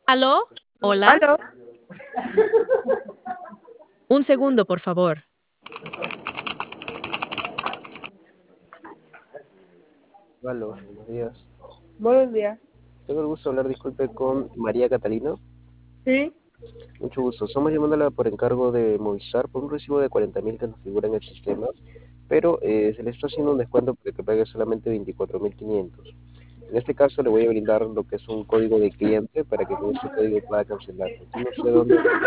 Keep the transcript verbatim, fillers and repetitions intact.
¿Aló? ¿Hola? ¿Aló? Un segundo, por favor. Aló, buenos días. Buenos días. Tengo el gusto de hablar, disculpe, con María Catalina. ¿Sí? Mucho gusto. Estamos llamándola por encargo de Movistar por un recibo de cuarenta mil que nos figura en el sistema, pero eh, se le está haciendo un descuento para que pague solamente veinticuatro mil quinientos. En este caso le voy a brindar lo que es un código de cliente para que con ese código pueda cancelarlo. ¿Tiene usted dónde?